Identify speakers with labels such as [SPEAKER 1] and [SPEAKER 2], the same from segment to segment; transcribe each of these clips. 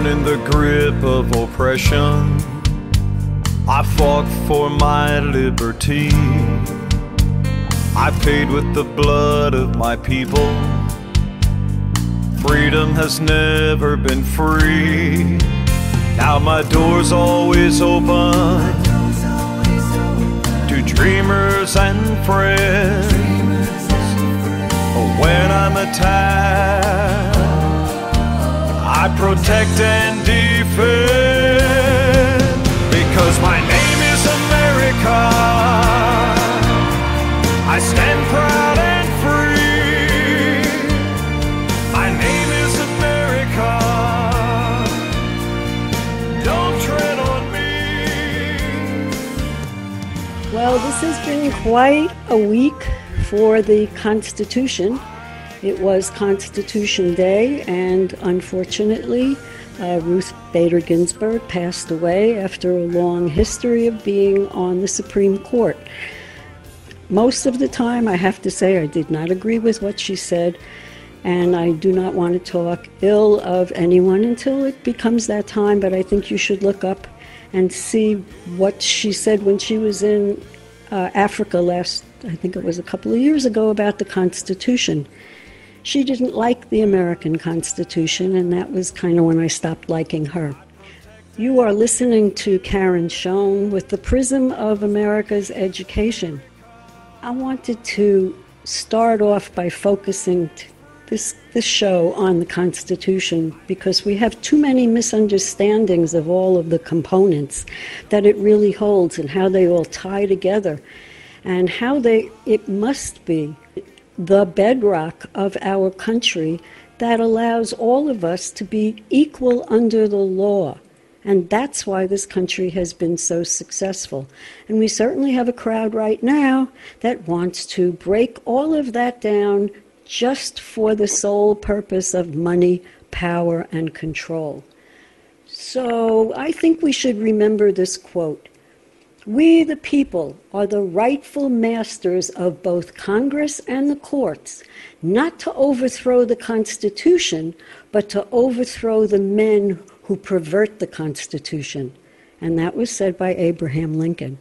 [SPEAKER 1] Born in the grip of oppression, I fought for my liberty. I paid with the blood of my people. Freedom has never been free. Now my door's always open to dreamers and friends. When I'm attacked, I protect and defend, because my name is America. I stand proud and free. My name is America. Don't tread on me.
[SPEAKER 2] Well, this has been quite a week for the Constitution. It was Constitution Day, and unfortunately, Ruth Bader Ginsburg passed away after a long history of being on the Supreme Court. Most of the time, I have to say, I did not agree with what she said, and I do not want to talk ill of anyone until it becomes that time, but I think you should look up and see what she said when she was in Africa I think it was a couple of years ago, about the Constitution. She didn't like the American Constitution, and that was kind of when I stopped liking her. You are listening to Karen Schoen with the Prism of America's Education. I wanted to start off by focusing this show on the Constitution, because we have too many misunderstandings of all of the components that it really holds and how they all tie together, and how it must be the bedrock of our country that allows all of us to be equal under the law. And that's why this country has been so successful. And we certainly have a crowd right now that wants to break all of that down just for the sole purpose of money, power, and control. So I think we should remember this quote. We, the people, are the rightful masters of both Congress and the courts, not to overthrow the Constitution, but to overthrow the men who pervert the Constitution. And that was said by Abraham Lincoln.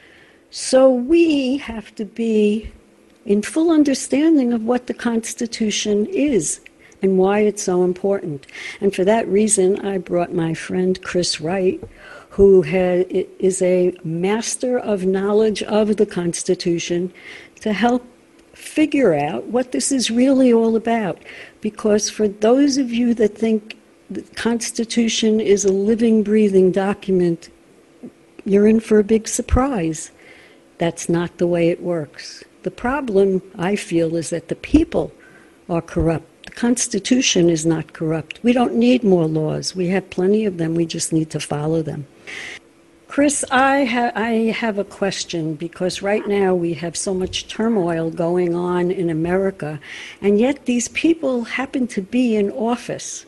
[SPEAKER 2] So we have to be in full understanding of what the Constitution is and why it's so important. And for that reason, I brought my friend Chris Wright, who is a master of knowledge of the Constitution, to help figure out what this is really all about. Because for those of you that think the Constitution is a living, breathing document, you're in for a big surprise. That's not the way it works. The problem, I feel, is that the people are corrupt. The Constitution is not corrupt. We don't need more laws. We have plenty of them. We just need to follow them. Chris, I have a question, because right now we have so much turmoil going on in America, and yet these people happen to be in office.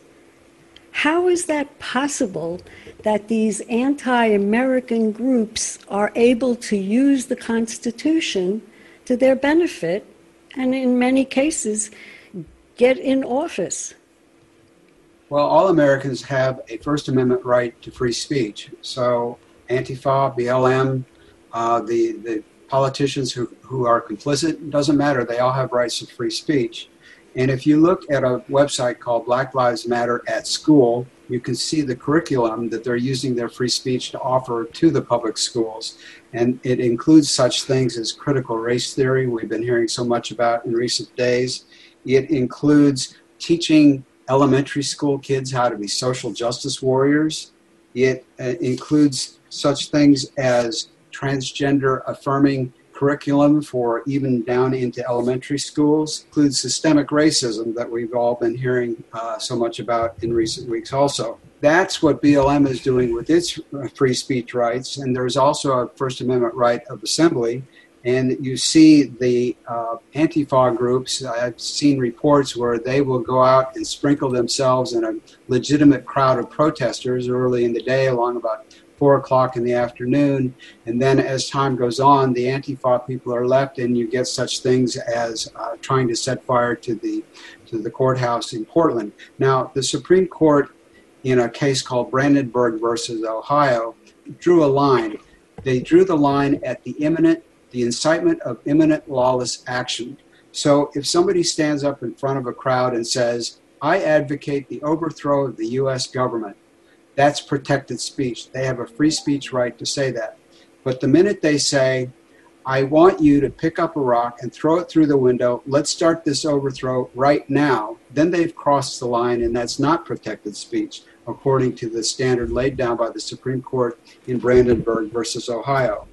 [SPEAKER 2] How is that possible that these anti-American groups are able to use the Constitution to their benefit, and in many cases get in office?
[SPEAKER 3] Well, all Americans have a First Amendment right to free speech. So Antifa, BLM, the politicians who are complicit, it doesn't matter. They all have rights to free speech. And if you look at a website called Black Lives Matter at School, you can see the curriculum that they're using their free speech to offer to the public schools. And it includes such things as critical race theory, we've been hearing so much about in recent days. It includes teaching elementary school kids how to be social justice warriors. It includes such things as transgender affirming curriculum for even down into elementary schools. It includes systemic racism that we've all been hearing so much about in recent weeks also. That's what BLM is doing with its free speech rights. And there's also a First Amendment right of assembly. And you see the Antifa groups, I've seen reports where they will go out and sprinkle themselves in a legitimate crowd of protesters early in the day along about 4 o'clock in the afternoon. And then as time goes on, the Antifa people are left, and you get such things as trying to set fire to the courthouse in Portland. Now, the Supreme Court in a case called Brandenburg versus Ohio, drew a line. They drew the line at the incitement of imminent lawless action. So if somebody stands up in front of a crowd and says, I advocate the overthrow of the U.S. government, that's protected speech. They have a free speech right to say that. But the minute they say, I want you to pick up a rock and throw it through the window, let's start this overthrow right now, then they've crossed the line, and that's not protected speech, according to the standard laid down by the Supreme Court in Brandenburg versus Ohio.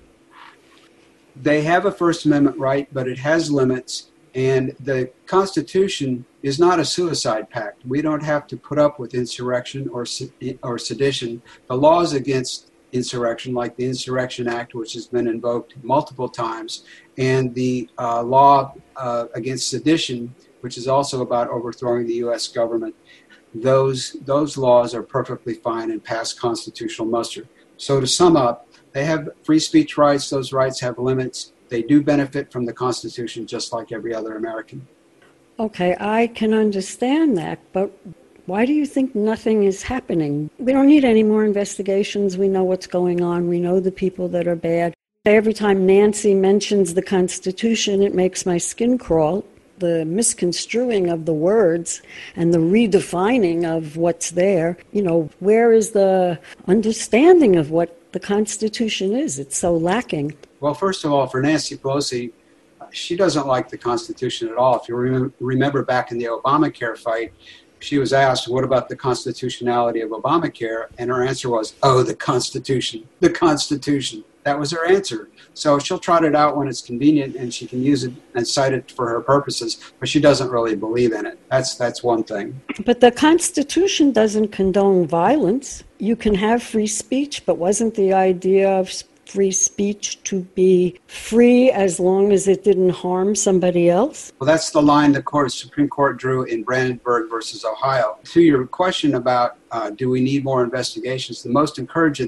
[SPEAKER 3] They have a First Amendment right, but it has limits, and the Constitution is not a suicide pact. We don't have to put up with insurrection or sedition. The laws against insurrection, like the Insurrection Act, which has been invoked multiple times, and the law against sedition, which is also about overthrowing the U.S. government, those laws are perfectly fine and pass constitutional muster. So to sum up, they have free speech rights. Those rights have limits. They do benefit from the Constitution just like every other American.
[SPEAKER 2] Okay, I can understand that, but why do you think nothing is happening? We don't need any more investigations. We know what's going on. We know the people that are bad. Every time Nancy mentions the Constitution, it makes my skin crawl. The misconstruing of the words and the redefining of what's there. You know, where is the understanding of what the Constitution is? It's so lacking.
[SPEAKER 3] Well, first of all, for Nancy Pelosi, she doesn't like the Constitution at all. If you remember back in the Obamacare fight, she was asked, what about the constitutionality of Obamacare? And her answer was, oh, the Constitution, the Constitution. That was her answer. So she'll trot it out when it's convenient, and she can use it and cite it for her purposes, but she doesn't really believe in it. That's one thing.
[SPEAKER 2] But the Constitution doesn't condone violence. You can have free speech, but wasn't the idea of free speech to be free as long as it didn't harm somebody else?
[SPEAKER 3] Well, that's the line the Supreme Court drew in Brandenburg versus Ohio. To your question about do we need more investigations, the most encouraging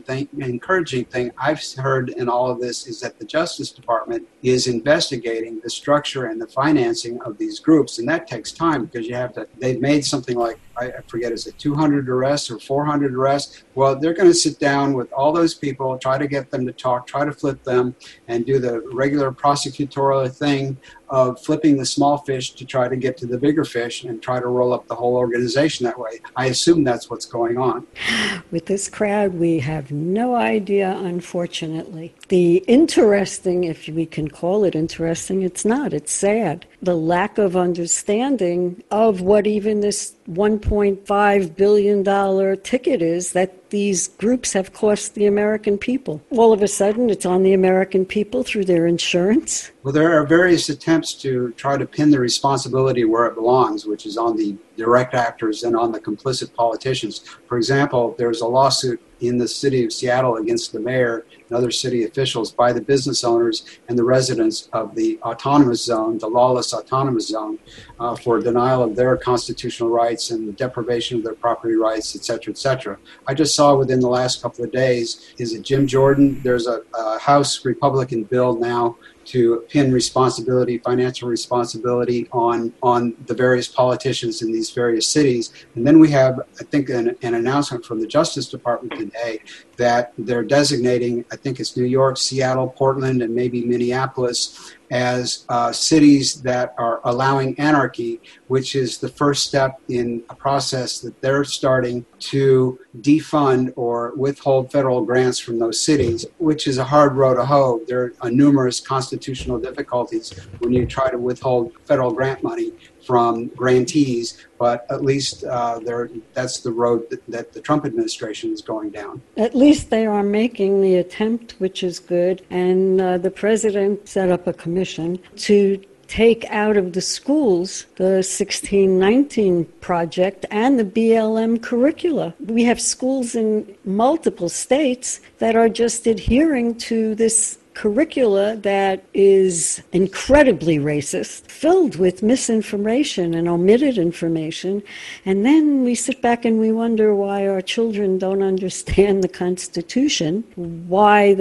[SPEAKER 3] thing I've heard in all of this is that the Justice Department is investigating the structure and the financing of these groups, and that takes time because they've made something like, I forget, is it 200 arrests or 400 arrests? Well, they're going to sit down with all those people, try to get them to talk, try to flip them, and do the regular prosecutorial thing of flipping the small fish to try to get to the bigger fish and try to roll up the whole organization that way. I assume that's what's going on.
[SPEAKER 2] With this crowd, we have no idea, unfortunately. The interesting, if we can call it interesting, it's not. It's sad. The lack of understanding of what even this $1.5 billion ticket is that these groups have cost the American people. All of a sudden, it's on the American people through their insurance.
[SPEAKER 3] Well, there are various attempts to try to pin the responsibility where it belongs, which is on the direct actors and on the complicit politicians. For example, there's a lawsuit in the city of Seattle against the mayor and other city officials by the business owners and the residents of the autonomous zone, the lawless autonomous zone, for denial of their constitutional rights and deprivation of their property rights, et cetera, et cetera. I just saw within the last couple of days, is it Jim Jordan? There's a House Republican bill now to pin responsibility, financial responsibility on the various politicians in these various cities. And then we have, I think, an announcement from the Justice Department today that they're designating, I think it's New York, Seattle, Portland, and maybe Minneapolis as cities that are allowing anarchy, which is the first step in a process that they're starting to defund or withhold federal grants from those cities, which is a hard road to hoe. There are numerous constitutional difficulties when you try to withhold federal grant money from grantees, but at least that's the road that the Trump administration is going down. At
[SPEAKER 2] least they are making the attempt, which is good, and the president set up a commission to take out of the schools the 1619 project and the BLM curricula. We have schools in multiple states that are just adhering to this curricula that is incredibly racist, filled with misinformation and omitted information. And then we sit back and we wonder why our children don't understand the Constitution, why they're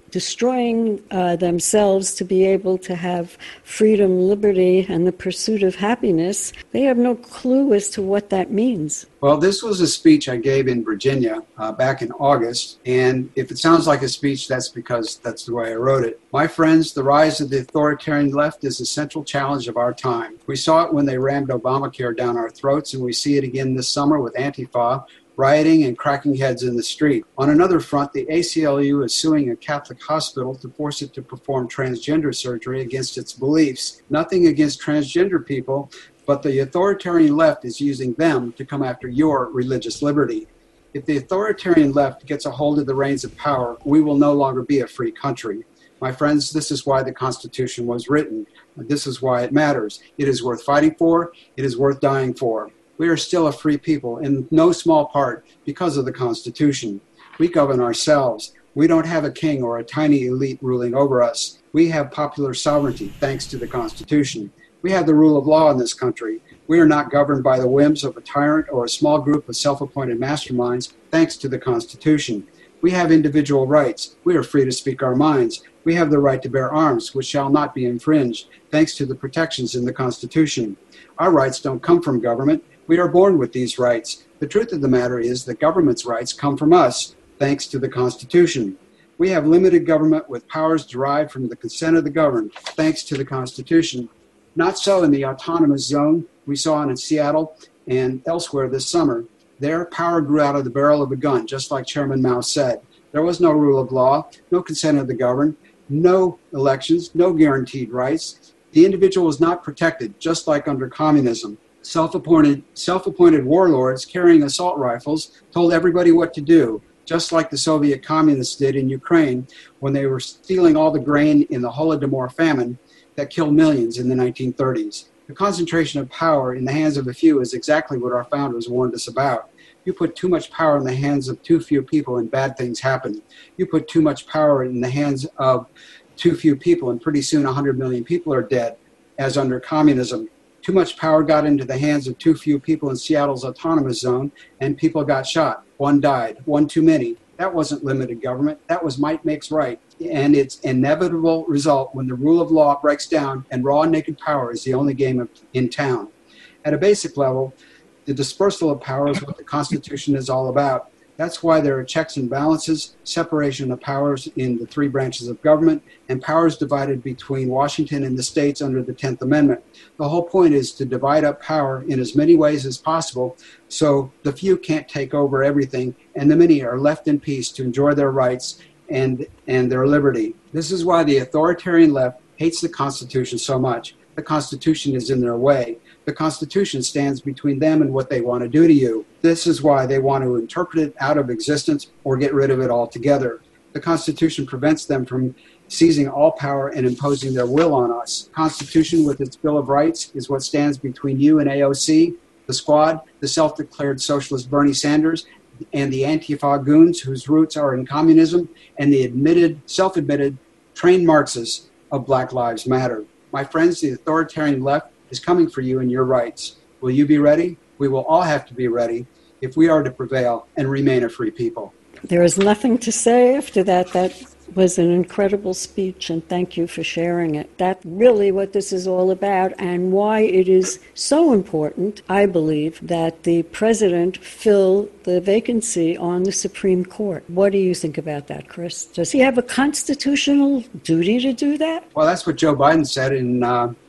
[SPEAKER 2] destroying themselves to be able to have freedom, liberty, and the pursuit of happiness, they have no clue as to what that means.
[SPEAKER 3] Well, this was a speech I gave in Virginia back in August, and if it sounds like a speech, that's because that's the way I wrote it. My friends, the rise of the authoritarian left is a central challenge of our time. We saw it when they rammed Obamacare down our throats, and we see it again this summer with Antifa, rioting and cracking heads in the street. On another front, the ACLU is suing a Catholic hospital to force it to perform transgender surgery against its beliefs. Nothing against transgender people, but the authoritarian left is using them to come after your religious liberty. If the authoritarian left gets a hold of the reins of power, we will no longer be a free country. My friends, this is why the Constitution was written. This is why it matters. It is worth fighting for. It is worth dying for. We are still a free people, in no small part because of the Constitution. We govern ourselves. We don't have a king or a tiny elite ruling over us. We have popular sovereignty, thanks to the Constitution. We have the rule of law in this country. We are not governed by the whims of a tyrant or a small group of self-appointed masterminds, thanks to the Constitution. We have individual rights. We are free to speak our minds. We have the right to bear arms, which shall not be infringed, thanks to the protections in the Constitution. Our rights don't come from government. We are born with these rights. The truth of the matter is that government's rights come from us, thanks to the Constitution. We have limited government with powers derived from the consent of the governed, thanks to the Constitution. Not so in the autonomous zone we saw in Seattle and elsewhere this summer. There, power grew out of the barrel of a gun, just like Chairman Mao said. There was no rule of law, no consent of the governed, no elections, no guaranteed rights. The individual was not protected, just like under communism. Self-appointed warlords carrying assault rifles told everybody what to do, just like the Soviet communists did in Ukraine when they were stealing all the grain in the Holodomor famine that killed millions in the 1930s. The concentration of power in the hands of a few is exactly what our founders warned us about. You put too much power in the hands of too few people and bad things happen. You put too much power in the hands of too few people and pretty soon 100 million people are dead, as under communism. Too much power got into the hands of too few people in Seattle's autonomous zone, and people got shot. One died, one too many. That wasn't limited government. That was might makes right. And its inevitable result when the rule of law breaks down and raw and naked power is the only game in town. At a basic level, the dispersal of power is what the Constitution is all about. That's why there are checks and balances, separation of powers in the three branches of government, and powers divided between Washington and the states under the 10th Amendment. The whole point is to divide up power in as many ways as possible so the few can't take over everything and the many are left in peace to enjoy their rights and their liberty. This is why the authoritarian left hates the Constitution so much. The Constitution is in their way. The Constitution stands between them and what they want to do to you. This is why they want to interpret it out of existence or get rid of it altogether. The Constitution prevents them from seizing all power and imposing their will on us. The Constitution, with its Bill of Rights, is what stands between you and AOC, the Squad, the self-declared socialist Bernie Sanders, and the Antifa goons whose roots are in communism, and the self-admitted, trained Marxists of Black Lives Matter. My friends, the authoritarian left is coming for you and your rights. Will you be ready? We will all have to be ready if we are to prevail and remain a free people.
[SPEAKER 2] There is nothing to say after that. That was an incredible speech, and thank you for sharing it. That's really what this is all about and why it is so important, I believe, that the president fill the vacancy on the Supreme Court. What do you think about that, Chris? Does he have a constitutional duty to do that?
[SPEAKER 3] Well, that's what Joe Biden said in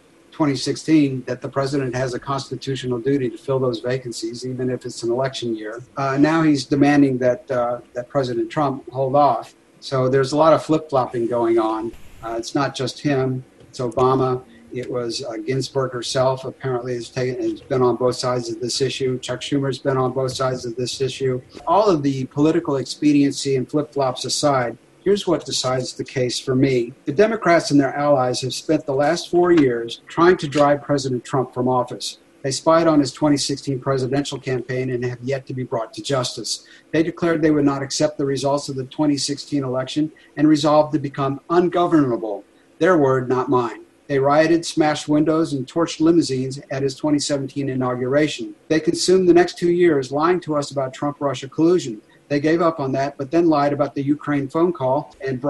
[SPEAKER 3] 2016, that the president has a constitutional duty to fill those vacancies, even if it's an election year. Now he's demanding that President Trump hold off. So there's a lot of flip-flopping going on. It's not just him. It's Obama. It was Ginsburg herself apparently has been on both sides of this issue. Chuck Schumer's been on both sides of this issue. All of the political expediency and flip-flops aside, here's what decides the case for me. The Democrats and their allies have spent the last 4 years trying to drive President Trump from office. They spied on his 2016 presidential campaign and have yet to be brought to justice. They declared they would not accept the results of the 2016 election and resolved to become ungovernable. Their word, not mine. They rioted, smashed windows, and torched limousines at his 2017 inauguration. They consumed the next 2 years lying to us about Trump-Russia collusion. They gave up on that, but then lied about the Ukraine phone call and brought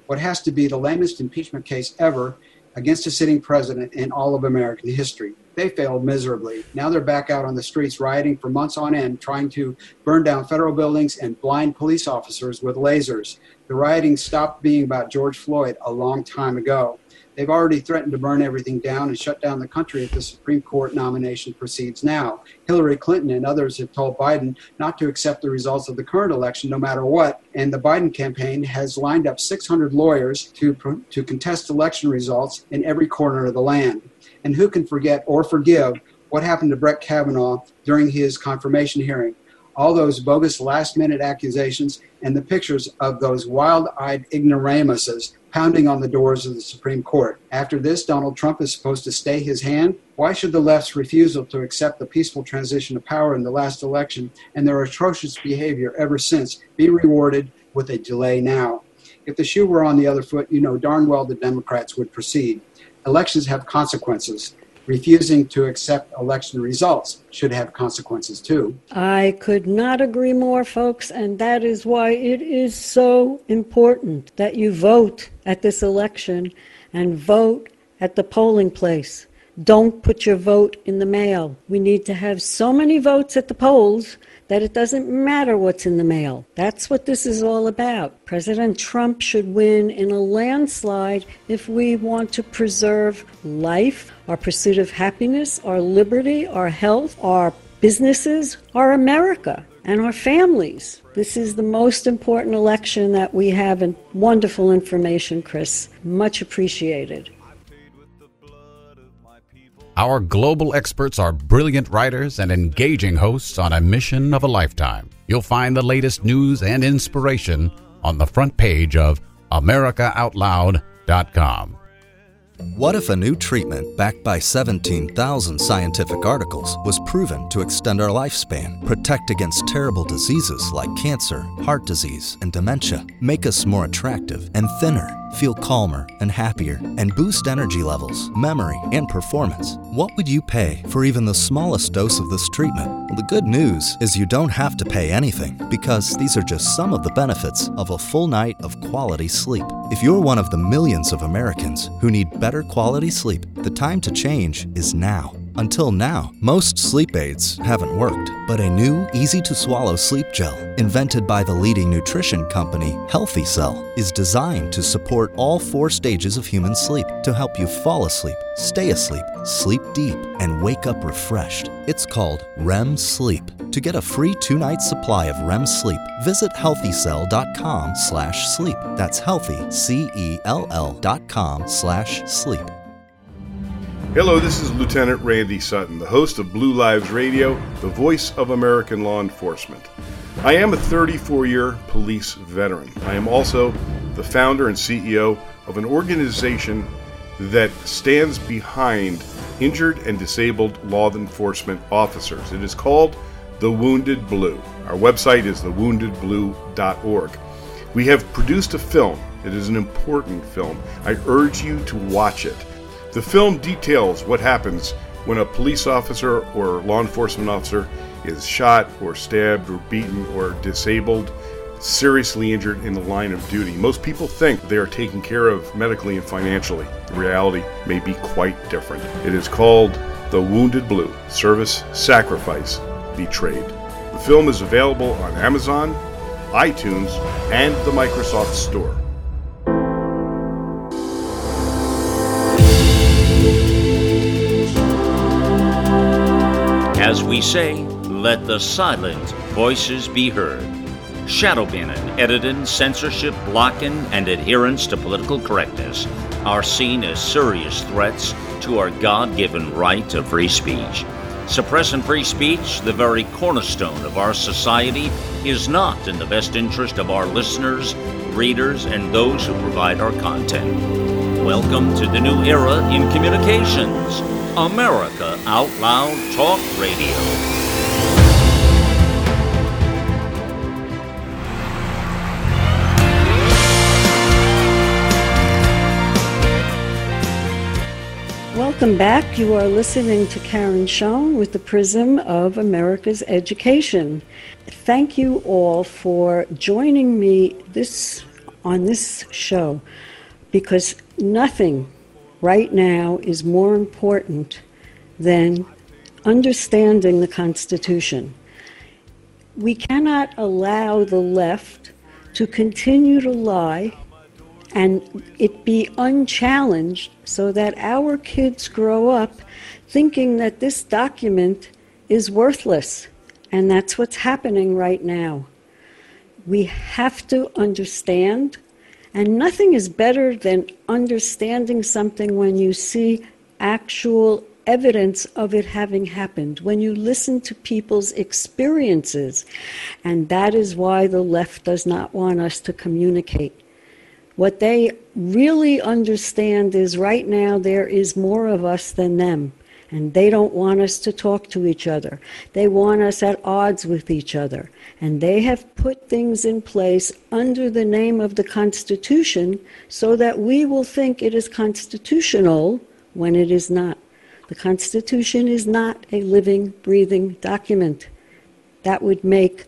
[SPEAKER 3] what has to be the lamest impeachment case ever against a sitting president in all of American history. They failed miserably. Now they're back out on the streets rioting for months on end, trying to burn down federal buildings and blind police officers with lasers. The rioting stopped being about George Floyd a long time ago. They've already threatened to burn everything down and shut down the country if the Supreme Court nomination proceeds now. Hillary Clinton and others have told Biden not to accept the results of the current election no matter what, and the Biden campaign has lined up 600 lawyers to contest election results in every corner of the land. And who can forget or forgive what happened to Brett Kavanaugh during his confirmation hearing? All those bogus last-minute accusations and the pictures of those wild-eyed ignoramuses pounding on the doors of the Supreme Court. After this, Donald Trump is supposed to stay his hand? Why should the left's refusal to accept the peaceful transition of power in the last election and their atrocious behavior ever since be rewarded with a delay now? If the shoe were on the other foot, you know darn well the Democrats would proceed. Elections have consequences. Refusing to accept election results should have consequences too.
[SPEAKER 2] I could not agree more, folks, and that is why it is so important that you vote at this election and vote at the polling place. Don't put your vote in the mail. We need to have so many votes at the polls that it doesn't matter what's in the mail. That's what this is all about. President Trump should win in a landslide if we want to preserve life, our pursuit of happiness, our liberty, our health, our businesses, our America, and our families. This is the most important election that we have, and wonderful information, Chris. Much appreciated.
[SPEAKER 4] Our global experts are brilliant writers and engaging hosts on a mission of a lifetime. You'll find the latest news and inspiration on the front page of AmericaOutloud.com.
[SPEAKER 5] What if a new treatment backed by 17,000 scientific articles was proven to extend our lifespan, protect against terrible diseases like cancer, heart disease, and dementia, make us more attractive and thinner, feel calmer and happier, and boost energy levels, memory, and performance? What would you pay for even the smallest dose of this treatment? Well, the good news is you don't have to pay anything, because these are just some of the benefits of a full night of quality sleep. If you're one of the millions of Americans who need better quality sleep, the time to change is now. Until now, most sleep aids haven't worked, but a new, easy-to-swallow sleep gel, invented by the leading nutrition company, Healthy Cell, is designed to support all 4 stages of human sleep to help you fall asleep, stay asleep, sleep deep, and wake up refreshed. It's called REM Sleep. To get a free 2-night supply of REM sleep, visit healthycell.com/sleep. That's healthy, CELL.com/sleep.
[SPEAKER 6] Hello, this is Lieutenant Randy Sutton, the host of Blue Lives Radio, the voice of American law enforcement. I am a 34-year police veteran. I am also the founder and CEO of an organization that stands behind injured and disabled law enforcement officers. It is called The Wounded Blue. Our website is thewoundedblue.org. We have produced a film. It is an important film. I urge you to watch it. The film details what happens when a police officer or law enforcement officer is shot or stabbed or beaten or disabled, seriously injured in the line of duty. Most people think they are taken care of medically and financially. The reality may be quite different. It is called The Wounded Blue: Service, Sacrifice, Betrayed. The film is available on Amazon, iTunes, and the Microsoft Store.
[SPEAKER 7] As we say, let the silent voices be heard. Shadow banning, editing, censorship, blocking, and adherence to political correctness are seen as serious threats to our God-given right to free speech. Suppressing free speech, the very cornerstone of our society, is not in the best interest of our listeners, readers, and those who provide our content. Welcome to the new era in communications. America Out Loud Talk Radio.
[SPEAKER 2] Welcome back. You are listening to Karen Schoen with the Prism of America's Education. Thank you all for joining me this on this show because nothing right now is more important than understanding the Constitution. We cannot allow the left to continue to lie and it be unchallenged so that our kids grow up thinking that this document is worthless. And that's what's happening right now. We have to understand, and nothing is better than understanding something when you see actual evidence of it having happened, when you listen to people's experiences. And that is why the left does not want us to communicate. What they really understand is right now there is more of us than them. And they don't want us to talk to each other. They want us at odds with each other. And they have put things in place under the name of the Constitution so that we will think it is constitutional when it is not. The Constitution is not a living, breathing document. That would make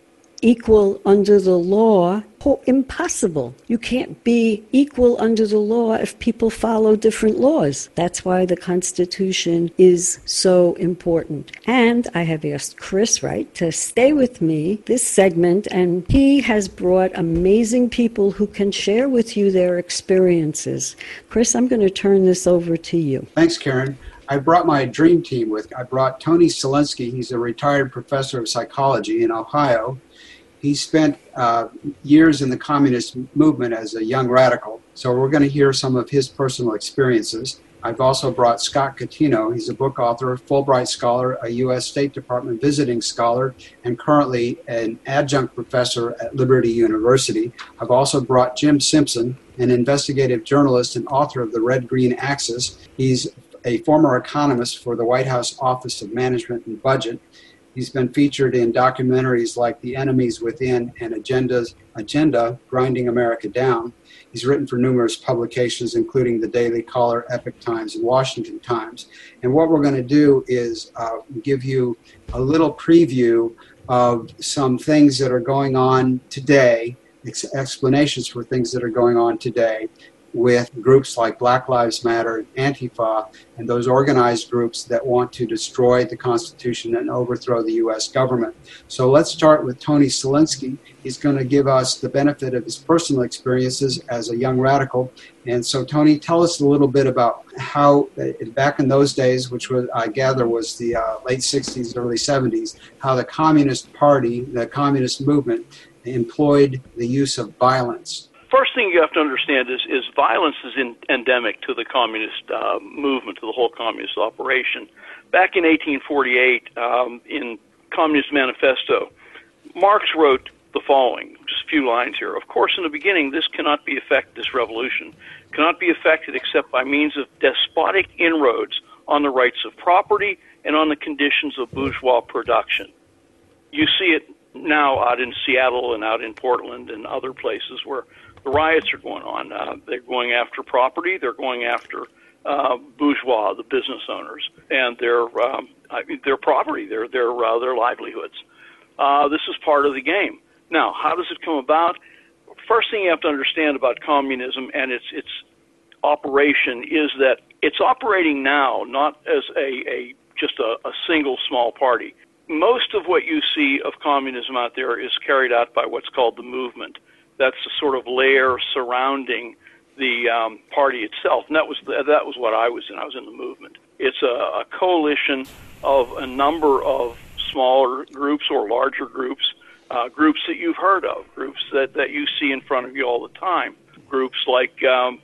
[SPEAKER 2] equal under the law impossible. You can't be equal under the law if people follow different laws. That's why the Constitution is so important. And I have asked Chris Wright to stay with me this segment, and he has brought amazing people who can share with you their experiences. Chris, I'm going to turn this over to you.
[SPEAKER 3] Thanks, Karen. I brought my dream team with. I brought Tony Selinsky. He's a retired professor of psychology in Ohio. He spent years in the communist movement as a young radical, so we're going to hear some of his personal experiences. I've also brought Scott Catino. He's a book author, Fulbright scholar, a U.S. State Department visiting scholar, and currently an adjunct professor at Liberty University. I've also brought Jim Simpson, an investigative journalist and author of The Red-Green Axis. He's a former economist for the White House Office of Management and Budget. He's been featured in documentaries like The Enemies Within and Agenda, Grinding America Down. He's written for numerous publications, including the Daily Caller, Epoch Times, and Washington Times. And what we're going to do is give you a little preview of some things that are going on today, explanations for things that are going on today with groups like Black Lives Matter, Antifa, and those organized groups that want to destroy the Constitution and overthrow the U.S. government. So let's start with Tony Selinsky. He's going to give us the benefit of his personal experiences as a young radical. And so, Tony, tell us a little bit about how, back in those days, which was, I gather was the late 60s, early 70s, how the Communist Party, the communist movement, employed the use of violence.
[SPEAKER 8] First thing you have to understand is violence is endemic to the communist movement, to the whole communist operation. Back in 1848, in Communist Manifesto, Marx wrote the following, just a few lines here. Of course, in the beginning, this revolution cannot be effected except by means of despotic inroads on the rights of property and on the conditions of bourgeois production. You see it now out in Seattle and out in Portland and other places where the riots are going on. They're going after property. They're going after bourgeois, the business owners, and their property, their livelihoods. This is part of the game. Now, how does it come about? First thing you have to understand about communism and its operation is that it's operating now not as just a single small party. Most of what you see of communism out there is carried out by what's called the movement. That's the sort of layer surrounding the party itself, and that was what I was in. I was in the movement. It's a coalition of a number of smaller groups or larger groups, groups that you've heard of, groups that you see in front of you all the time. Groups like the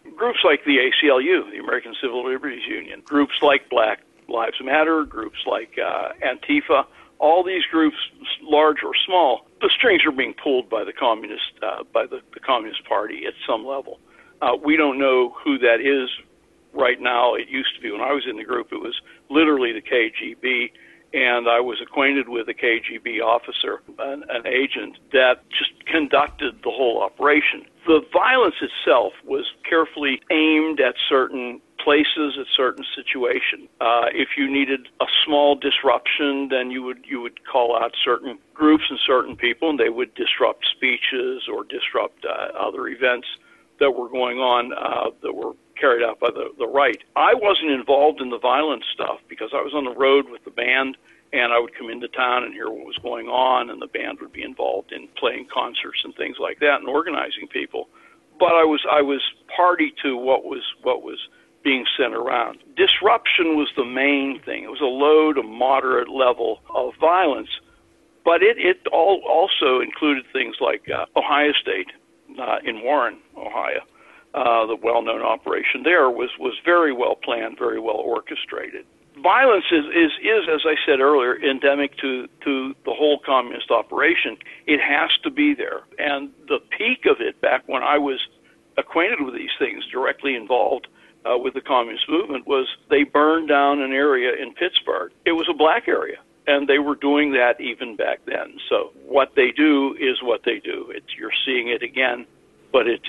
[SPEAKER 8] ACLU, the American Civil Liberties Union. Groups like Black Lives Matter. Groups like Antifa. All these groups, large or small, the strings are being pulled by the Communist Party at some level. We don't know who that is right now. It used to be when I was in the group, it was literally the KGB, and I was acquainted with a KGB officer, an agent, that just conducted the whole operation. The violence itself was carefully aimed at certain places at certain situations. If you needed a small disruption, then you would call out certain groups and certain people, and they would disrupt speeches or disrupt other events that were going on that were carried out by the right. I wasn't involved in the violent stuff because I was on the road with the band, and I would come into town and hear what was going on, and the band would be involved in playing concerts and things like that and organizing people. But I was party to what was being sent around. Disruption was the main thing. It was a low to moderate level of violence, but it also included things like Ohio State in Warren, Ohio. The well-known operation there was very well planned, very well orchestrated. Violence is, as I said earlier, endemic to the whole communist operation. It has to be there. And the peak of it, back when I was acquainted with these things, directly involved with the communist movement, was they burned down an area in Pittsburgh. It was a black area, and they were doing that even back then. So what they do is what they do. You're seeing it again, but it's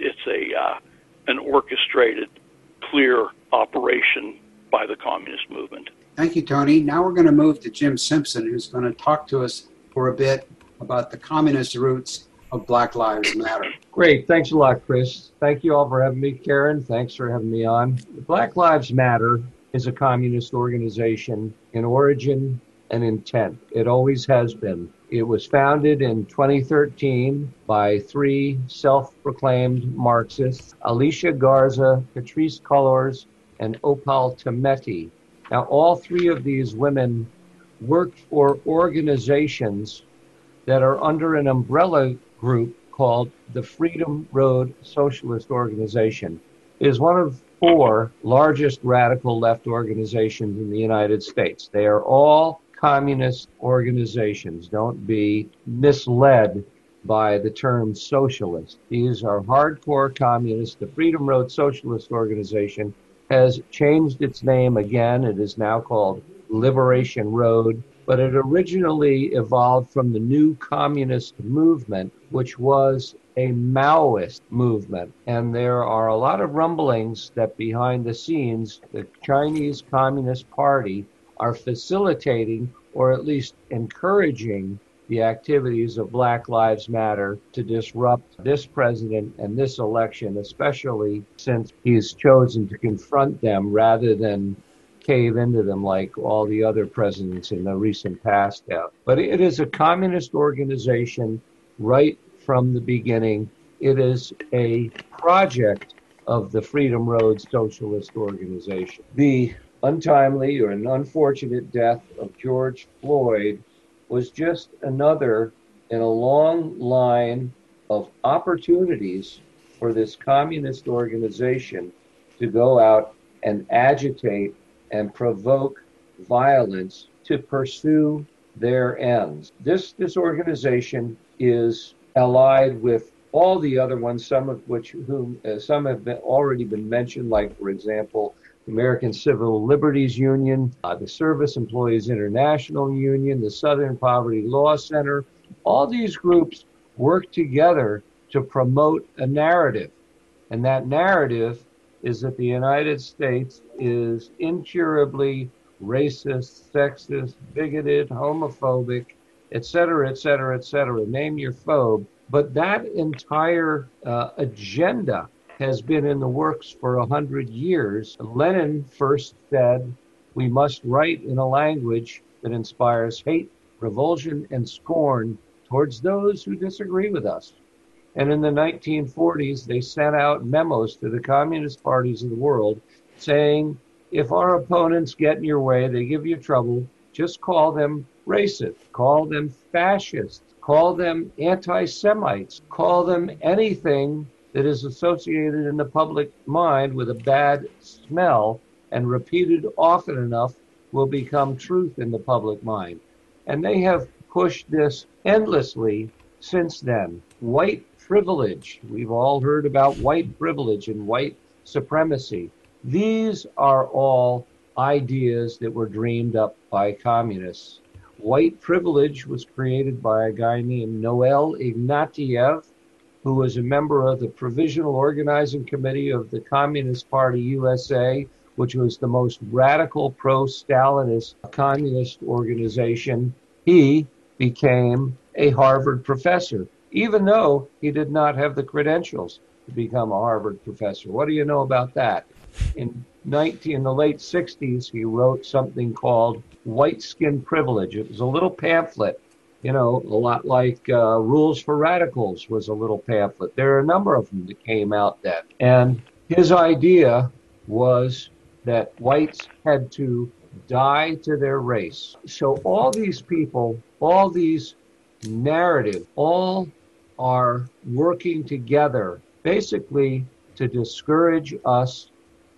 [SPEAKER 8] an orchestrated, clear operation by the communist movement.
[SPEAKER 3] Thank you, Tony. Now we're going to move to Jim Simpson, who's going to talk to us for a bit about the communist roots of Black Lives Matter.
[SPEAKER 9] Great. Thanks a lot, Chris. Thank you all for having me. Karen, thanks for having me on. Black Lives Matter is a communist organization in origin and intent. It always has been. It was founded in 2013 by three self-proclaimed Marxists, Alicia Garza, Patrisse Cullors, and Opal Tometi. Now, all three of these women work for organizations that are under an umbrella group called the Freedom Road Socialist Organization. It is one of four largest radical left organizations in the United States. They are all communist organizations. Don't be misled by the term socialist. These are hardcore communists. The Freedom Road Socialist Organization has changed its name again. It is now called Liberation Road, but it originally evolved from the New Communist Movement, which was a Maoist movement. And there are a lot of rumblings that behind the scenes, the Chinese Communist Party are facilitating or at least encouraging the activities of Black Lives Matter to disrupt this president and this election, especially since he's chosen to confront them rather than cave into them like all the other presidents in the recent past have. But it is a communist organization right from the beginning. It is a project of the Freedom Road Socialist Organization. The untimely or an unfortunate death of George Floyd was just another in a long line of opportunities for this communist organization to go out and agitate and provoke violence to pursue their ends. This organization is allied with all the other ones, some of which some have already been mentioned, like, for example, American Civil Liberties Union, the Service Employees International Union, the Southern Poverty Law Center. All these groups work together to promote a narrative. And that narrative is that the United States is incurably racist, sexist, bigoted, homophobic, et cetera, et cetera, et cetera. Name your phobe. But that entire agenda has been in the works for 100 years. Lenin first said, we must write in a language that inspires hate, revulsion, and scorn towards those who disagree with us. And in the 1940s, they sent out memos to the communist parties of the world saying, if our opponents get in your way, they give you trouble, just call them racist, call them fascists, call them anti-Semites, call them anything that is associated in the public mind with a bad smell, and repeated often enough will become truth in the public mind. And they have pushed this endlessly since then. White privilege. We've all heard about white privilege and white supremacy. These are all ideas that were dreamed up by communists. White privilege was created by a guy named Noel Ignatiev, who was a member of the Provisional Organizing Committee of the Communist Party USA, which was the most radical pro-Stalinist communist organization, he became a Harvard professor, even though he did not have the credentials to become a Harvard professor. What do you know about that? In the late 60s, he wrote something called White Skin Privilege. It was a little pamphlet, a lot like Rules for Radicals was a little pamphlet. There are a number of them that came out then. And his idea was that whites had to die to their race. So all these people, all these narratives, all are working together basically to discourage us,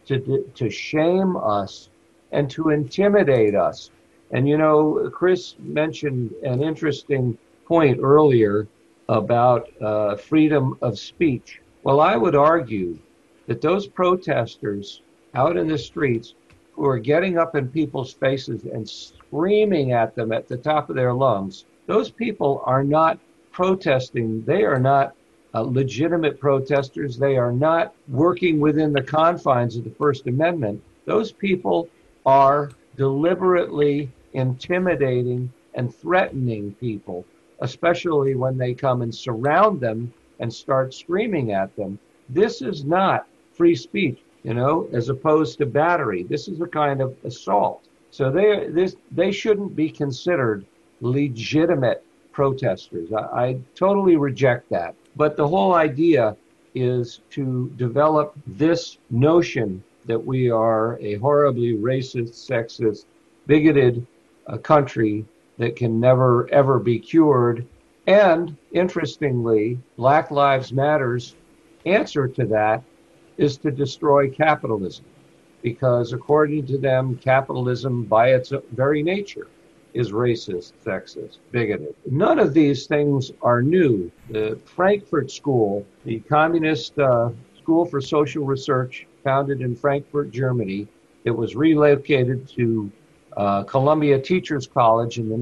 [SPEAKER 9] to shame us, and to intimidate us. And Chris mentioned an interesting point earlier about freedom of speech. Well, I would argue that those protesters out in the streets who are getting up in people's faces and screaming at them at the top of their lungs, those people are not protesting. They are not legitimate protesters. They are not working within the confines of the First Amendment. Those people are deliberately intimidating and threatening people, especially when they come and surround them and start screaming at them. This is not free speech, as opposed to battery. This is a kind of assault. So they shouldn't be considered legitimate protesters. I totally reject that. But the whole idea is to develop this notion that we are a horribly racist, sexist, bigoted country that can never, ever be cured. And interestingly, Black Lives Matter's answer to that is to destroy capitalism, because according to them, capitalism by its very nature is racist, sexist, bigoted. None of these things are new. The Frankfurt School, the communist school for social research founded in Frankfurt, Germany, it was relocated to Columbia Teachers College in the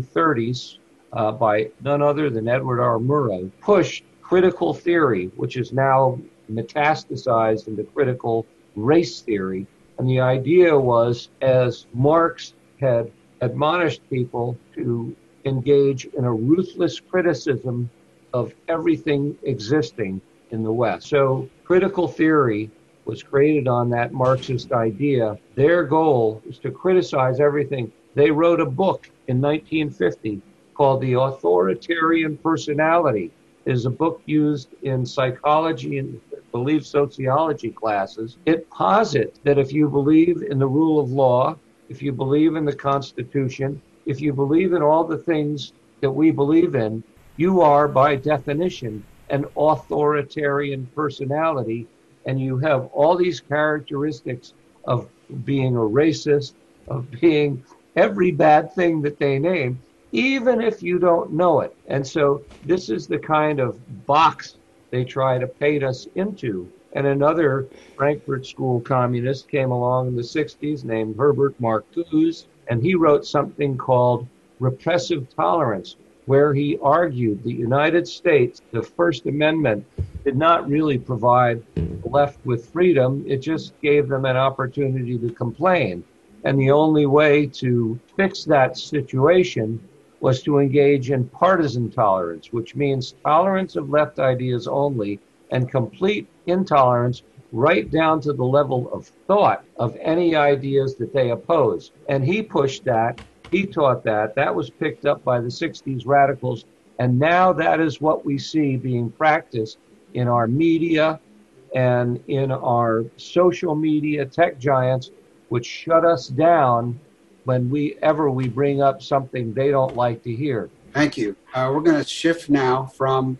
[SPEAKER 9] 1930s by none other than Edward R. Murrow, pushed critical theory, which is now metastasized into critical race theory. And the idea was, as Marx had admonished people to engage in a ruthless criticism of everything existing in the West. So critical theory was created on that Marxist idea. Their goal is to criticize everything. They wrote a book in 1950 called The Authoritarian Personality. It is a book used in psychology and I believe sociology classes. It posits that if you believe in the rule of law, if you believe in the Constitution, if you believe in all the things that we believe in, you are by definition an authoritarian personality, and you have all these characteristics of being a racist, of being every bad thing that they name, even if you don't know it. And so this is the kind of box they try to paint us into. And another Frankfurt School communist came along in the 60s named Herbert Marcuse, and he wrote something called Repressive Tolerance, where he argued the United States, the First Amendment, did not really provide the left with freedom. It just gave them an opportunity to complain. And the only way to fix that situation was to engage in partisan tolerance, which means tolerance of left ideas only and complete intolerance right down to the level of thought of any ideas that they oppose. And he pushed that. He taught that. That was picked up by the 60s radicals. And now that is what we see being practiced in our media and in our social media tech giants, which shut us down when we bring up something they don't like to hear.
[SPEAKER 3] Thank you. We're going to shift now from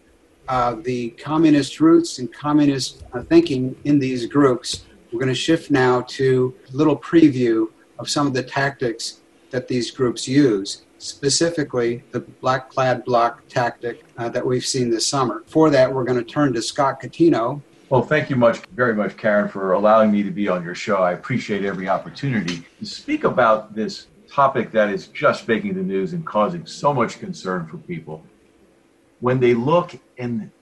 [SPEAKER 3] the communist roots and communist thinking in these groups. We're going to shift now to a little preview of some of the tactics that these groups use, specifically the Black Clad Bloc tactic that we've seen this summer. For that, we're going to turn to Scott Coutinho.
[SPEAKER 10] Well, thank you very much, Karen, for allowing me to be on your show. I appreciate every opportunity to speak about this topic that is just making the news and causing so much concern for people. When they look in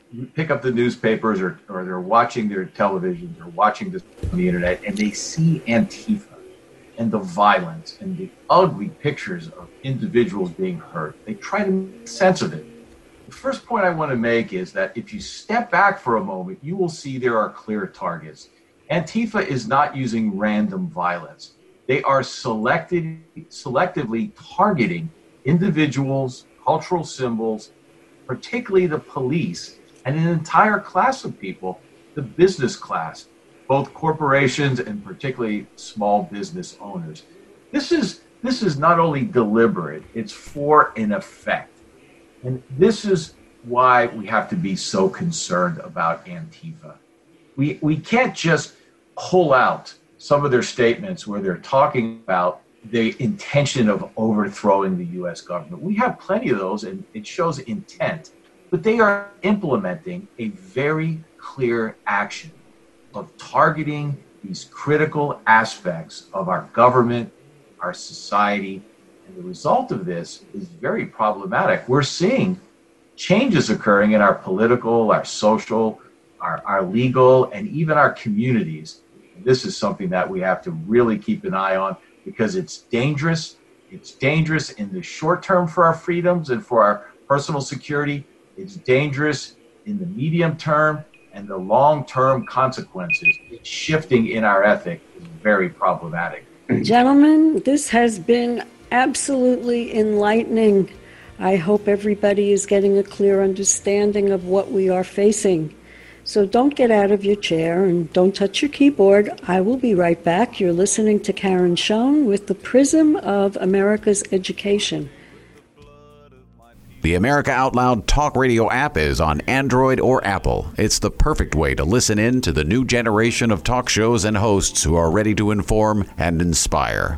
[SPEAKER 10] pick up the newspapers or they're watching their televisions or watching this on the internet, and they see Antifa and the violence and the ugly pictures of individuals being hurt. They try to make sense of it. The first point I want to make is that if you step back for a moment, you will see there are clear targets. Antifa is not using random violence. They are selectively targeting individuals, cultural symbols, particularly the police, and an entire class of people, the business class, both corporations and particularly small business owners. This is not only deliberate, it's for an effect. And this is why we have to be so concerned about Antifa. We can't just pull out some of their statements where they're talking about the intention of overthrowing the U.S. government. We have plenty of those, and it shows intent. But they are implementing a very clear action of targeting these critical aspects of our government, our society, and the result of this is very problematic. We're seeing changes occurring in our political, our social, our legal, and even our communities. And this is something that we have to really keep an eye on because it's dangerous. It's dangerous in the short term for our freedoms and for our personal security. It's dangerous in the medium term, and the long-term consequences, shifting in our ethic, is very problematic.
[SPEAKER 2] Gentlemen, this has been absolutely enlightening. I hope everybody is getting a clear understanding of what we are facing. So don't get out of your chair and don't touch your keyboard. I will be right back. You're listening to Karen Schoen with the Prism of America's Education.
[SPEAKER 4] The America Out Loud Talk Radio app is on Android or Apple. It's the perfect way to listen in to the new generation of talk shows and hosts who are ready to inform and inspire.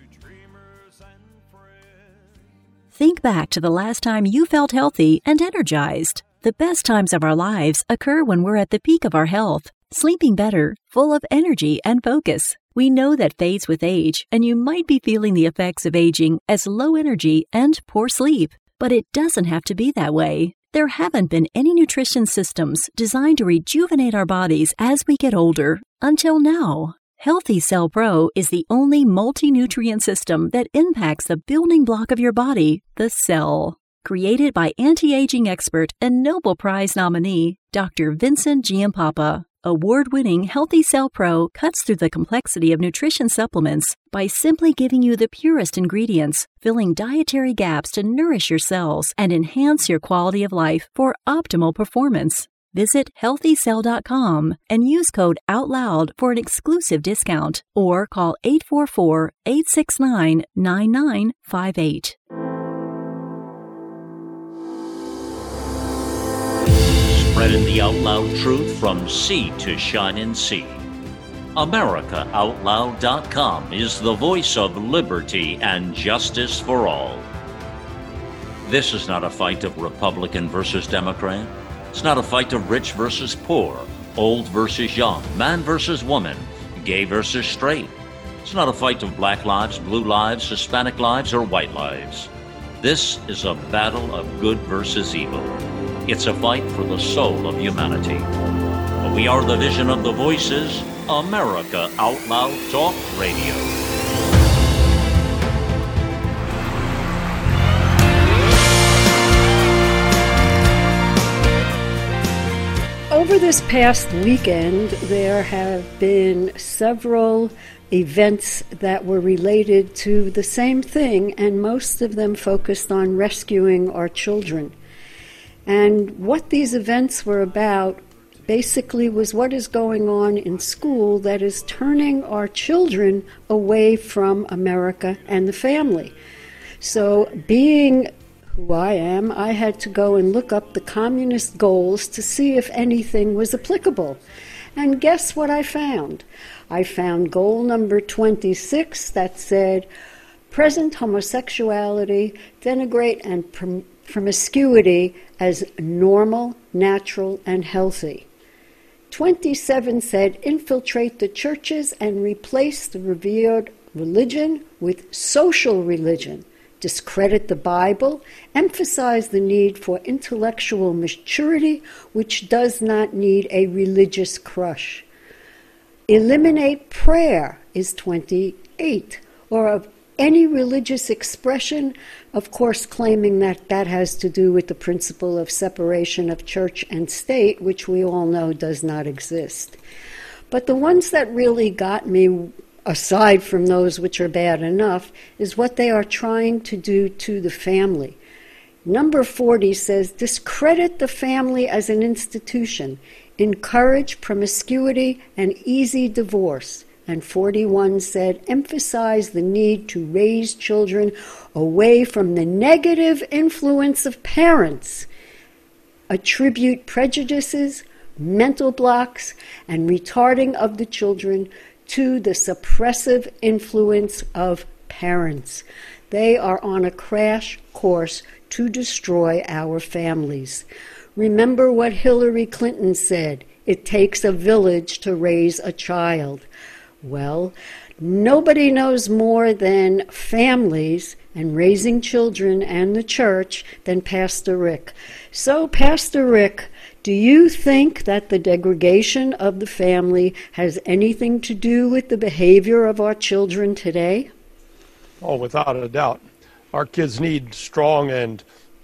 [SPEAKER 11] Think back to the last time you felt healthy and energized. The best times of our lives occur when we're at the peak of our health, sleeping better, full of energy and focus. We know that fades with age, and you might be feeling the effects of aging as low energy and poor sleep. But it doesn't have to be that way. There haven't been any nutrition systems designed to rejuvenate our bodies as we get older until now. Healthy Cell Pro is the only multi-nutrient system that impacts the building block of your body, the cell. Created by anti-aging expert and Nobel Prize nominee, Dr. Vincent Giampapa, award-winning Healthy Cell Pro cuts through the complexity of nutrition supplements by simply giving you the purest ingredients, filling dietary gaps to nourish your cells and enhance your quality of life for optimal performance. Visit healthycell.com and use code OUTLOUD for an exclusive discount or call 844-869-9958.
[SPEAKER 7] Spreading the out loud truth from sea to shining sea. AmericaOutloud.com is the voice of liberty and justice for all. This is not a fight of Republican versus Democrat. It's not a fight of rich versus poor, old versus young, man versus woman, gay versus straight. It's not a fight of black lives, blue lives, Hispanic lives, or white lives. This is a battle of good versus evil. It's a fight for the soul of humanity. We are the vision of the voices, America Out Loud Talk Radio.
[SPEAKER 2] Over this past weekend, there have been several events that were related to the same thing, and most of them focused on rescuing our children. And what these events were about basically was what is going on in school that is turning our children away from America and the family. So being who I am, I had to go and look up the communist goals to see if anything was applicable. And guess what I found? I found goal number 26 that said, present homosexuality, denigrate and promiscuity as normal, natural, and healthy. 27 said, infiltrate the churches and replace the revered religion with social religion. discredit the Bible, emphasize the need for intellectual maturity, which does not need a religious crush. Eliminate prayer is 28, or of any religious expression, of course claiming that that has to do with the principle of separation of church and state, which we all know does not exist. But the ones that really got me, aside from those which are bad enough, is what they are trying to do to the family. Number 40 says, discredit the family as an institution, encourage promiscuity and easy divorce. And 41 said, emphasize the need to raise children away from the negative influence of parents, attribute prejudices, mental blocks, and retarding of the children to the suppressive influence of parents. They are on a crash course to destroy our families. Remember what Hillary Clinton said, it takes a village to raise a child. Well, nobody knows more than families and raising children and the church than Pastor Rick. So, Pastor Rick, do you think that the degradation of the family has anything to do with the behavior of our children today?
[SPEAKER 12] Oh, without a doubt. Our kids need strong and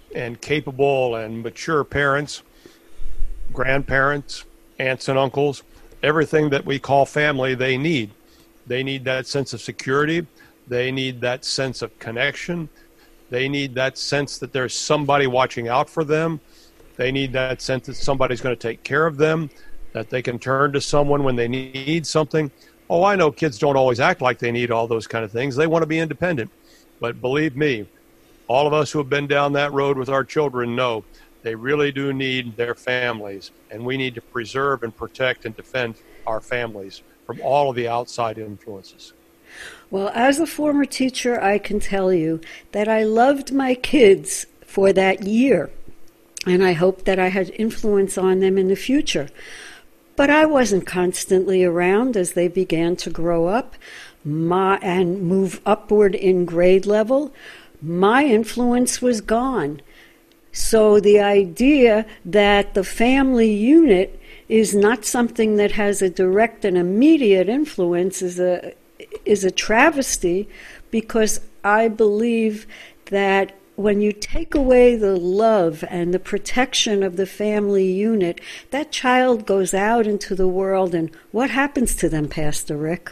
[SPEAKER 12] capable and mature parents, grandparents, aunts and uncles, everything that we call family they need. They need that sense of security. They need that sense of connection. They need that sense that there's somebody watching out for them. They need that sense that somebody's going to take care of them, that they can turn to someone when they need something. Oh, I know kids don't always act like they need all those kind of things. They want to be independent. But believe me, all of us who have been down that road with our children know they really do need their families, and we need to preserve and protect and defend our families from all of the outside influences.
[SPEAKER 2] Well, as a former teacher, I can tell you that I loved my kids for that year, and I hope that I had influence on them in the future. But I wasn't constantly around as they began to grow up and move upward in grade level. My influence was gone. So the idea that the family unit is not something that has a direct and immediate influence is a travesty, because I believe that when you take away the love and the protection of the family unit, that child goes out into the world, and what happens to them, Pastor Rick?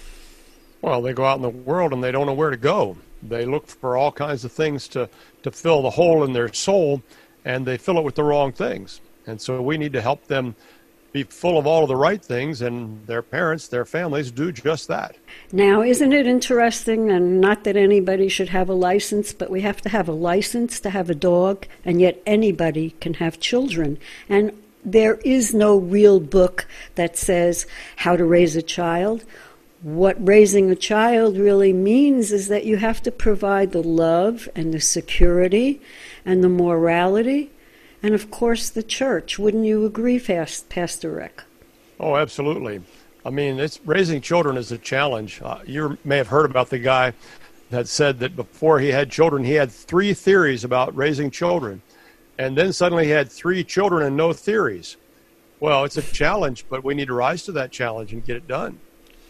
[SPEAKER 12] Well, they go out in the world and they don't know where to go. They look for all kinds of things to fill the hole in their soul, and they fill it with the wrong things. And so we need to help them be full of all of the right things, and their parents, their families do just that.
[SPEAKER 2] Now, isn't it interesting, and not that anybody should have a license, but we have to have a license to have a dog, and yet anybody can have children. And there is no real book that says how to raise a child. What raising a child really means is that you have to provide the love and the security and the morality and, of course, the church. Wouldn't you agree, Pastor Rick?
[SPEAKER 12] Oh, absolutely. I mean, raising children is a challenge. You may have heard about the guy that said that before he had children, he had 3 theories about raising children. And then suddenly he had 3 children and no theories. Well, it's a challenge, but we need to rise to that challenge and get it done.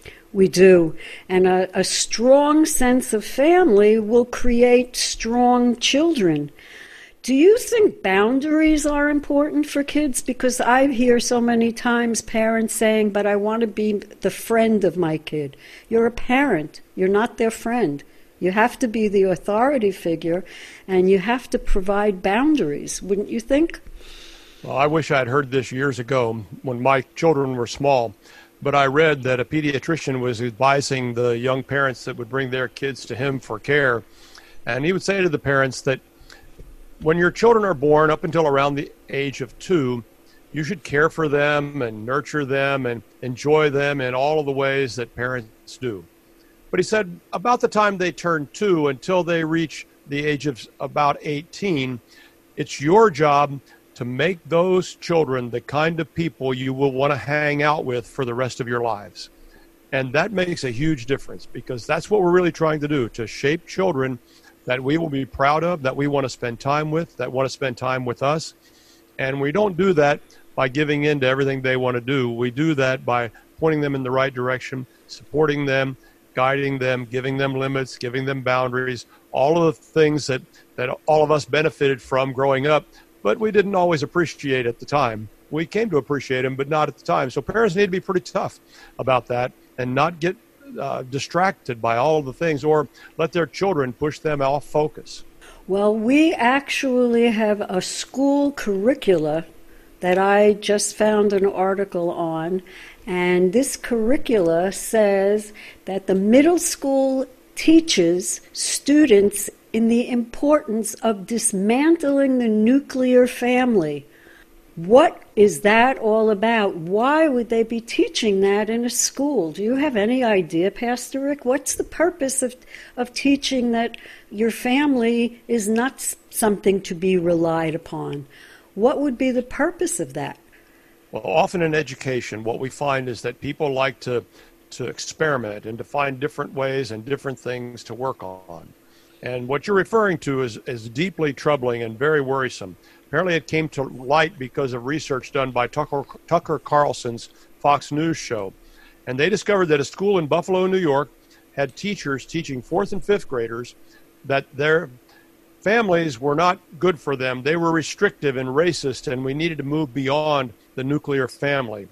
[SPEAKER 2] We do. And a strong sense of family will create strong children. Do you think boundaries are important for kids? Because I hear so many times parents saying, but I want to be the friend of my kid. You're a parent. You're not their friend. You have to be the authority figure, and you have to provide boundaries, wouldn't you think?
[SPEAKER 12] Well, I wish I'd heard this years ago when my children were small. But I read that a pediatrician was advising the young parents that would bring their kids to him for care. And he would say to the parents that when your children are born up until around the age of 2, you should care for them and nurture them and enjoy them in all of the ways that parents do. But he said about the time they turn 2 until they reach the age of about 18, it's your job to make those children the kind of people you will want to hang out with for the rest of your lives. And that makes a huge difference, because that's what we're really trying to do, to shape children that we will be proud of, that we want to spend time with, that want to spend time with us. And we don't do that by giving in to everything they want to do. We do that by pointing them in the right direction, supporting them, guiding them, giving them limits, giving them boundaries, all of the things that all of us benefited from growing up, but we didn't always appreciate at the time. We came to appreciate them, but not at the time. So parents need to be pretty tough about that and not get distracted by all of the things or let their children push them off focus.
[SPEAKER 2] Well, we actually have a school curricula that I just found an article on, and this curricula says that the middle school teaches students in the importance of dismantling the nuclear family. What is that all about? Why would they be teaching that in a school? Do you have any idea, Pastor Rick? What's the purpose of teaching that your family is not something to be relied upon? What would be the purpose of that?
[SPEAKER 12] Well, often in education, what we find is that people like to experiment and to find different ways and different things to work on. And what you're referring to is deeply troubling and very worrisome. Apparently it came to light because of research done by Tucker Carlson's Fox News show. And they discovered that a school in Buffalo, New York, had teachers teaching 4th and 5th graders that their families were not good for them. They were restrictive and racist, and we needed to move beyond the nuclear family.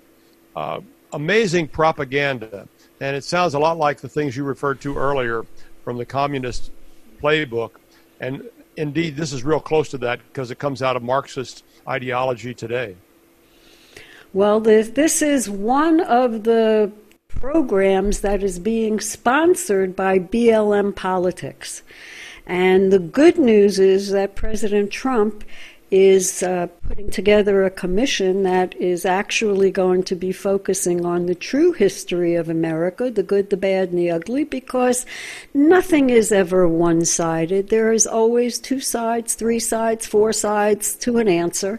[SPEAKER 12] Amazing propaganda. And it sounds a lot like the things you referred to earlier from the communist playbook. And indeed, this is real close to that because it comes out of Marxist ideology today.
[SPEAKER 2] Well, this is one of the programs that is being sponsored by BLM Politics. And the good news is that President Trump is putting together a commission that is actually going to be focusing on the true history of America, the good, the bad, and the ugly, because nothing is ever one-sided. There is always 2 sides, 3 sides, 4 sides to an answer.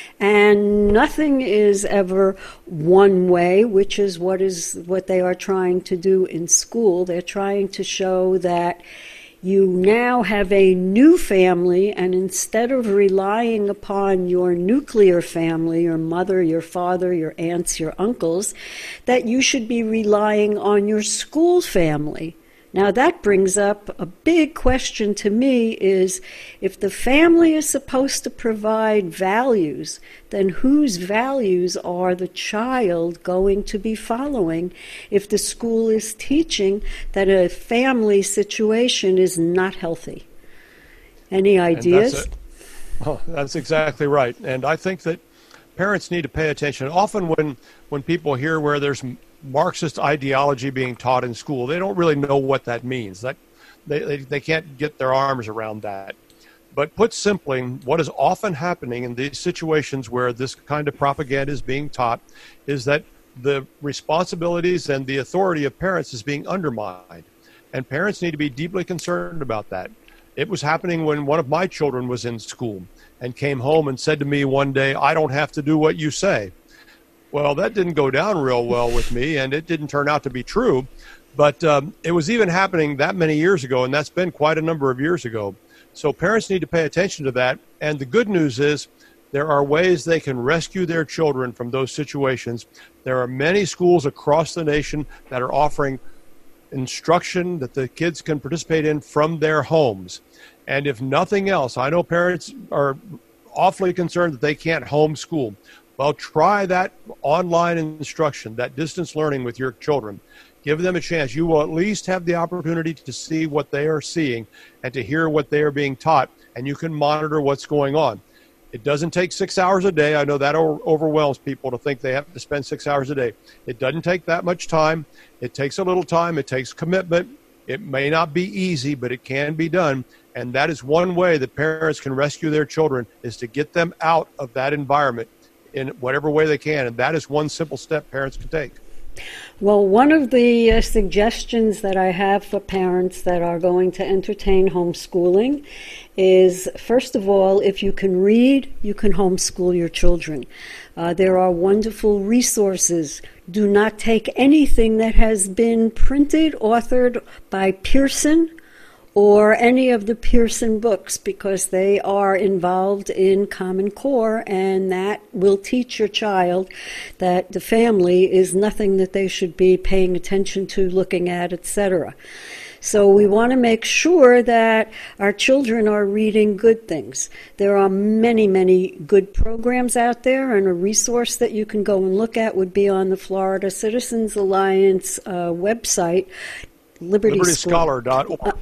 [SPEAKER 2] And nothing is ever one way, which is what they are trying to do in school. They're trying to show that you now have a new family, and instead of relying upon your nuclear family, your mother, your father, your aunts, your uncles, that you should be relying on your school family. Now that brings up a big question to me is, if the family is supposed to provide values, then whose values are the child going to be following if the school is teaching that a family situation is not healthy? Any ideas?
[SPEAKER 12] That's exactly right. And I think that parents need to pay attention. Often when people hear where there's Marxist ideology being taught in school, they don't really know what that means. That they can't get their arms around that. But put simply, what is often happening in these situations where this kind of propaganda is being taught is that the responsibilities and the authority of parents is being undermined. And parents need to be deeply concerned about that. It was happening when one of my children was in school and came home and said to me one day, "I don't have to do what you say." Well, that didn't go down real well with me, and it didn't turn out to be true. But it was even happening that many years ago, and that's been quite a number of years ago. So parents need to pay attention to that. And the good news is there are ways they can rescue their children from those situations. There are many schools across the nation that are offering instruction that the kids can participate in from their homes. And if nothing else, I know parents are awfully concerned that they can't homeschool. Well, try that online instruction, that distance learning with your children. Give them a chance. You will at least have the opportunity to see what they are seeing and to hear what they are being taught, and you can monitor what's going on. It doesn't take 6 hours a day. I know that overwhelms people to think they have to spend 6 hours a day. It doesn't take that much time. It takes a little time. It takes commitment. It may not be easy, but it can be done. And that is one way that parents can rescue their children, is to get them out of that environment in whatever way they can. And that is one simple step parents can take.
[SPEAKER 2] Well, one of the suggestions that I have for parents that are going to entertain homeschooling is, first of all, if you can read, you can homeschool your children. There are wonderful resources. Do not take anything that has been printed, authored by Pearson or any of the Pearson books, because they are involved in Common Core, and that will teach your child that the family is nothing that they should be paying attention to, looking at, etc. So we want to make sure that our children are reading good things. There are many, many good programs out there, and a resource that you can go and look at would be on the Florida Citizens Alliance website,
[SPEAKER 12] LibertyScholar.org.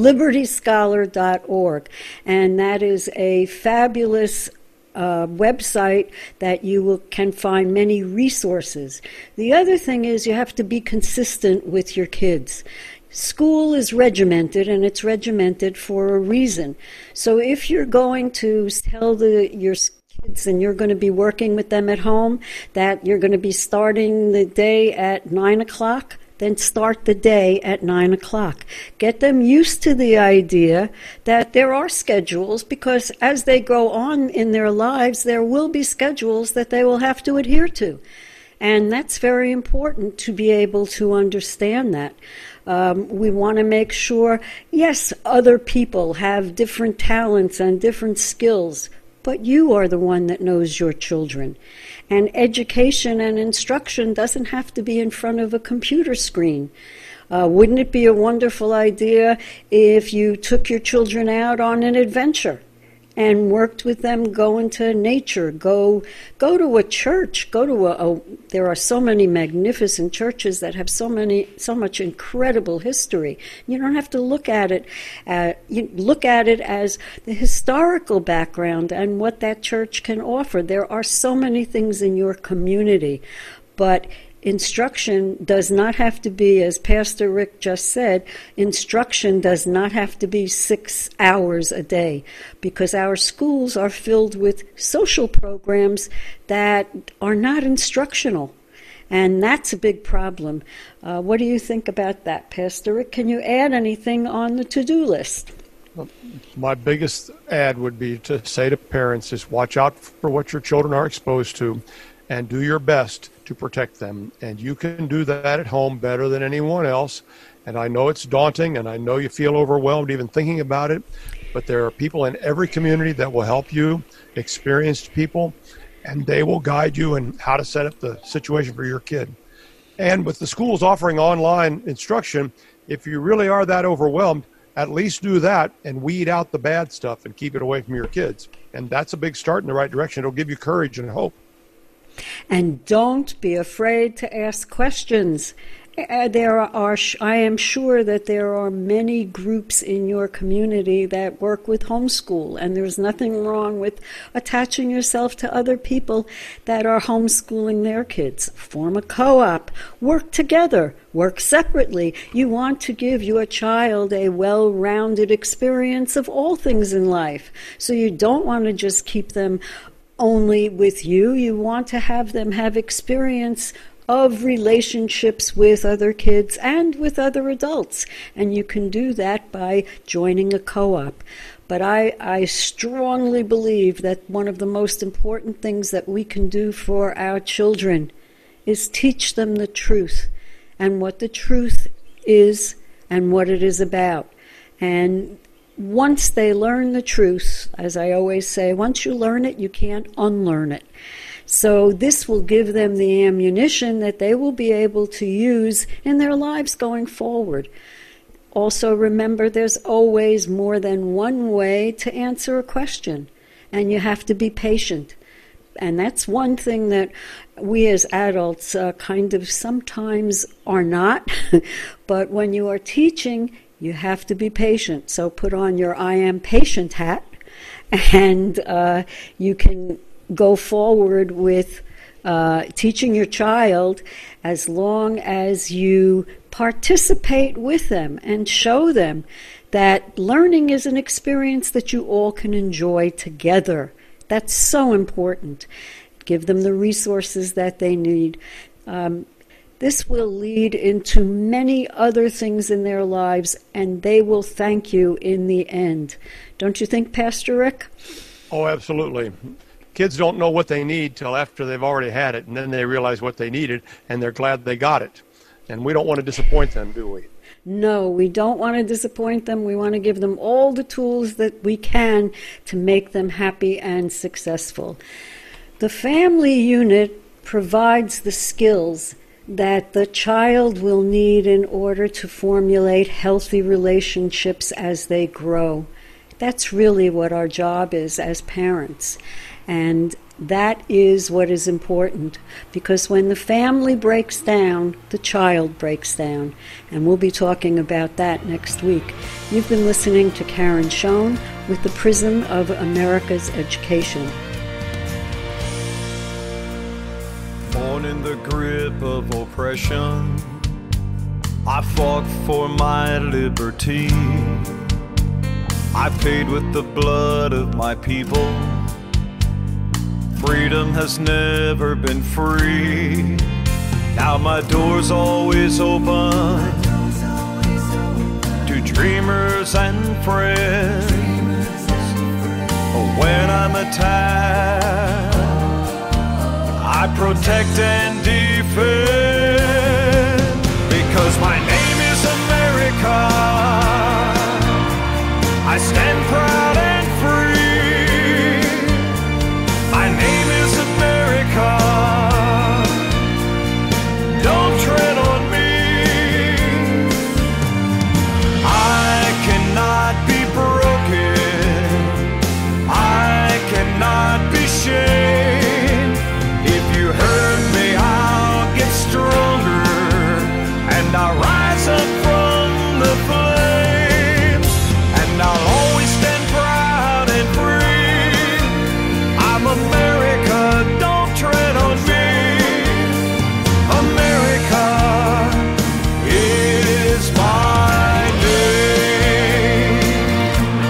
[SPEAKER 2] LibertyScholar.org. And that is a fabulous website that you can find many resources. The other thing is you have to be consistent with your kids. School is regimented, and it's regimented for a reason. So if you're going to tell your kids, and you're going to be working with them at home, that you're going to be starting the day at 9 o'clock, then start the day at 9 o'clock. Get them used to the idea that there are schedules, because as they go on in their lives, there will be schedules that they will have to adhere to. And that's very important to be able to understand that. We want to make sure, yes, other people have different talents and different skills, but you are the one that knows your children. And education and instruction doesn't have to be in front of a computer screen. Wouldn't it be a wonderful idea if you took your children out on an adventure and worked with them, go into nature, go to a church, there are so many magnificent churches that have so much incredible history. You don't have to look at it, you look at it as the historical background and what that church can offer. There are so many things in your community, but instruction does not have to be, as Pastor Rick just said, instruction does not have to be 6 hours a day, because our schools are filled with social programs that are not instructional. And that's a big problem. What do you think about that, Pastor Rick? Can you add anything on the to-do list?
[SPEAKER 12] My biggest add would be to say to parents is watch out for what your children are exposed to and do your best to protect them. And you can do that at home better than anyone else. And I know it's daunting, and I know you feel overwhelmed even thinking about it, but there are people in every community that will help you, experienced people, and they will guide you in how to set up the situation for your kid. And with the schools offering online instruction, if you really are that overwhelmed, at least do that and weed out the bad stuff and keep it away from your kids. And that's a big start in the right direction. It'll give you courage and hope.
[SPEAKER 2] And don't be afraid to ask questions. I am sure that there are many groups in your community that work with homeschool, and there's nothing wrong with attaching yourself to other people that are homeschooling their kids. Form a co-op, work together, work separately. You want to give your child a well-rounded experience of all things in life, so you don't want to just keep them only with you. You want to have them have experience of relationships with other kids and with other adults. And you can do that by joining a co-op. But I strongly believe that one of the most important things that we can do for our children is teach them the truth and what the truth is and what it is about. And once they learn the truth, as I always say, once you learn it, you can't unlearn it. So this will give them the ammunition that they will be able to use in their lives going forward. Also remember, there's always more than one way to answer a question, and you have to be patient. And that's one thing that we as adults kind of sometimes are not. But when you are teaching, you have to be patient. So put on your I am patient hat, and you can go forward with teaching your child as long as you participate with them and show them that learning is an experience that you all can enjoy together. That's so important. Give them the resources that they need. This will lead into many other things in their lives, and they will thank you in the end. Don't you think, Pastor Rick?
[SPEAKER 12] Oh, absolutely. Kids don't know what they need till after they've already had it, and then they realize what they needed, and they're glad they got it. And we don't want to disappoint them, do we?
[SPEAKER 2] No, we don't want to disappoint them. We want to give them all the tools that we can to make them happy and successful. The family unit provides the skills that the child will need in order to formulate healthy relationships as they grow. That's really what our job is as parents. And that is what is important, because when the family breaks down, the child breaks down. And we'll be talking about that next week. You've been listening to Karen Schoen with the Prism of America's Education.
[SPEAKER 1] Born in the grip of oppression, I fought for my liberty. I paid with the blood of my people. Freedom has never been free. Now my door's always open to dreamers and friends. When I'm attacked, I protect and defend, because my name is America. I stand proud and free. My name is America. Don't tread on me. I cannot be broken. I cannot be shamed. If you hurt me, I'll get stronger, and I'll rise up from the flames, and I'll always stand proud and free. I'm America, don't tread on me. America is my name.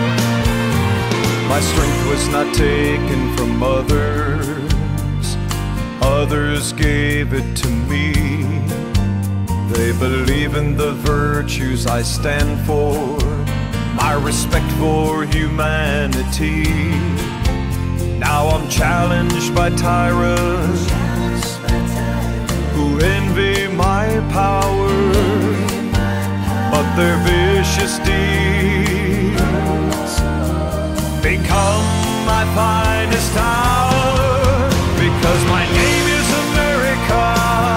[SPEAKER 1] My strength was not taken from others. Others gave it to me. They believe in the virtues I stand for, my respect for humanity. Now I'm challenged by tyrants who envy my power, but their vicious deeds become my finest hour, because my name is America.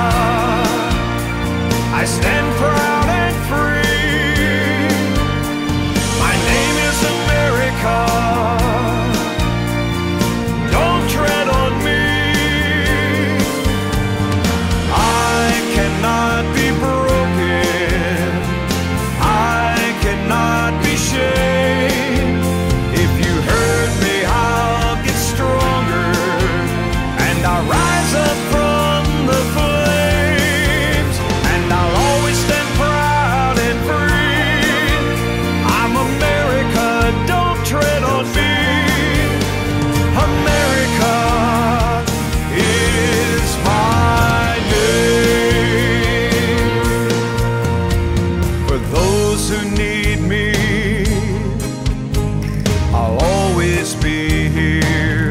[SPEAKER 1] I stand proud and free. My name is America. Don't tread on me. I cannot be broken. I cannot be shamed. If you hurt me, I'll get stronger, and I'll rise up from the flames, and I'll always stand proud and free. I'm America, don't tread on me. America is my name. For those who need me, I'll always be here.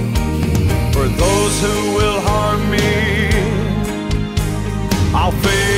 [SPEAKER 1] For those who will harm me, I'll face